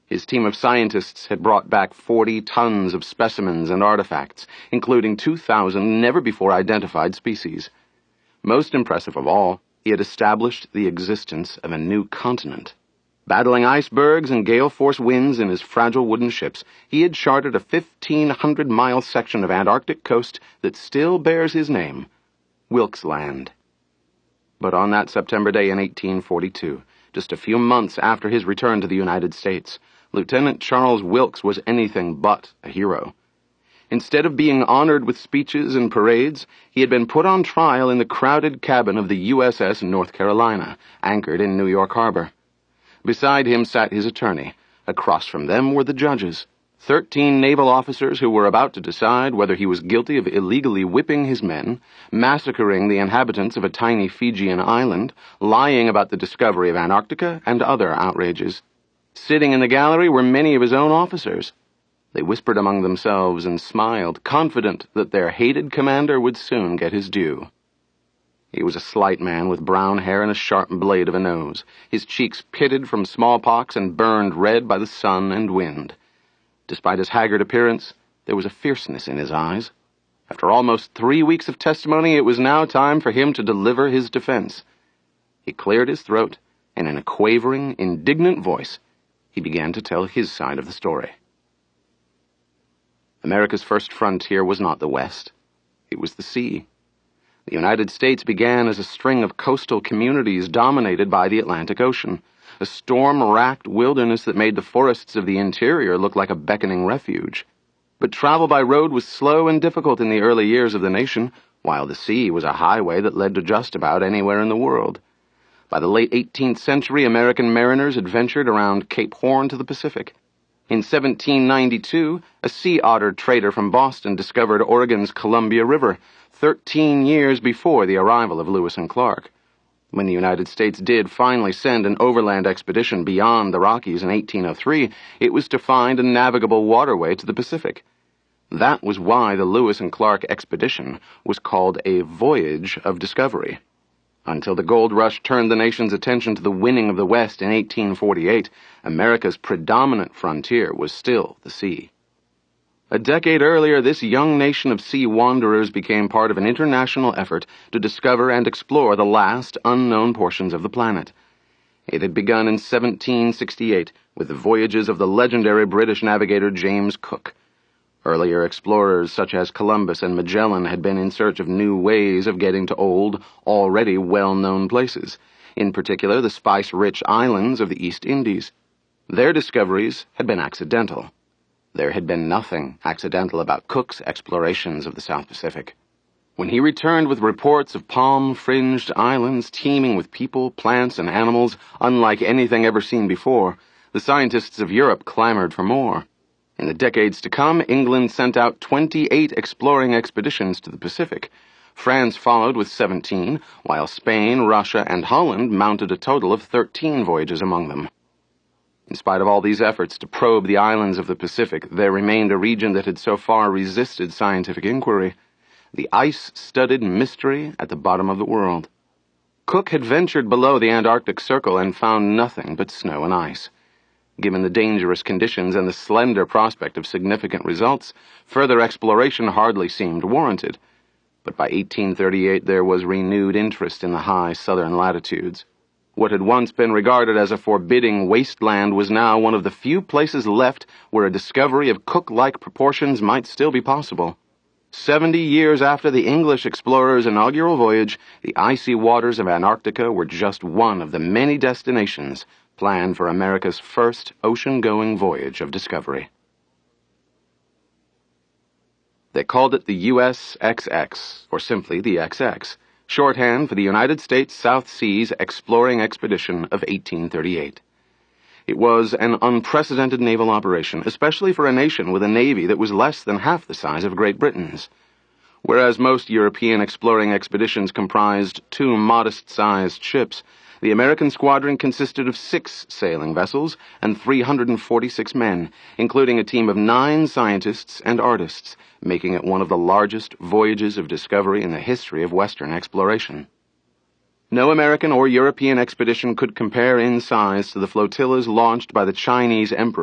His team of scientists had brought back 40 tons of specimens and artifacts, including 2,000 never-before-identified species. Most impressive of all, he had established the existence of a new continent. Battling icebergs and gale-force winds in his fragile wooden ships, he had charted a 1,500-mile section of Antarctic coast that still bears his name, Wilkes Land. But on that September day in 1842, just a few months after his return to the United States, Lieutenant Charles Wilkes was anything but a hero. Instead of being honored with speeches and parades, he had been put on trial in the crowded cabin of the USS North Carolina, anchored in New York Harbor. Beside him sat his attorney. Across from them were the judges, 13 naval officers who were about to decide whether he was guilty of illegally whipping his men, massacring the inhabitants of a tiny Fijian island, lying about the discovery of Antarctica, and other outrages. Sitting in the gallery were many of his own officers. They whispered among themselves and smiled, confident that their hated commander would soon get his due. He was a slight man with brown hair and a sharp blade of a nose, his cheeks pitted from smallpox and burned red by the sun and wind. Despite his haggard appearance, there was a fierceness in his eyes. After almost 3 weeks of testimony, it was now time for him to deliver his defense. He cleared his throat, and in a quavering, indignant voice, he began to tell his side of the story. America's first frontier was not the West. It was the sea. The United States began as a string of coastal communities dominated by the Atlantic Ocean, a storm-racked wilderness that made the forests of the interior look like a beckoning refuge. But travel by road was slow and difficult in the early years of the nation, while the sea was a highway that led to just about anywhere in the world. By the late 18th century, American mariners had ventured around Cape Horn to the Pacific. In 1792, a sea otter trader from Boston discovered Oregon's Columbia River, 13 years before the arrival of Lewis and Clark. When the United States did finally send an overland expedition beyond the Rockies in 1803, it was to find a navigable waterway to the Pacific. That was why the Lewis and Clark expedition was called a voyage of discovery. Until the gold rush turned the nation's attention to the winning of the West in 1848, America's predominant frontier was still the sea. A decade earlier, this young nation of sea wanderers became part of an international effort to discover and explore the last unknown portions of the planet. It had begun in 1768 with the voyages of the legendary British navigator James Cook. Earlier explorers such as Columbus and Magellan had been in search of new ways of getting to old, already well-known places, in particular the spice-rich islands of the East Indies. Their discoveries had been accidental. There had been nothing accidental about Cook's explorations of the South Pacific. When he returned with reports of palm-fringed islands teeming with people, plants, and animals unlike anything ever seen before, the scientists of Europe clamored for more. In the decades to come, England sent out 28 exploring expeditions to the Pacific. France followed with 17, while Spain, Russia, and Holland mounted a total of 13 voyages among them. In spite of all these efforts to probe the islands of the Pacific, there remained a region that had so far resisted scientific inquiry, the ice-studded mystery at the bottom of the world. Cook had ventured below the Antarctic Circle and found nothing but snow and ice. Given the dangerous conditions and the slender prospect of significant results, further exploration hardly seemed warranted. But by 1838 there was renewed interest in the high southern latitudes. What had once been regarded as a forbidding wasteland was now one of the few places left where a discovery of Cook-like proportions might still be possible. 70 years after the English explorers' inaugural voyage, the icy waters of Antarctica were just one of the many destinations planned for America's first ocean-going voyage of discovery. They called it the USXX, or simply the XX, shorthand for the United States South Seas Exploring Expedition of 1838. It was an unprecedented naval operation, especially for a nation with a navy that was less than half the size of Great Britain's. Whereas most European exploring expeditions comprised 2 modest-sized ships, the American squadron consisted of 6 sailing vessels and 346 men, including a team of 9 scientists and artists, making it one of the largest voyages of discovery in the history of Western exploration. No American or European expedition could compare in size to the flotillas launched by the Chinese Emperor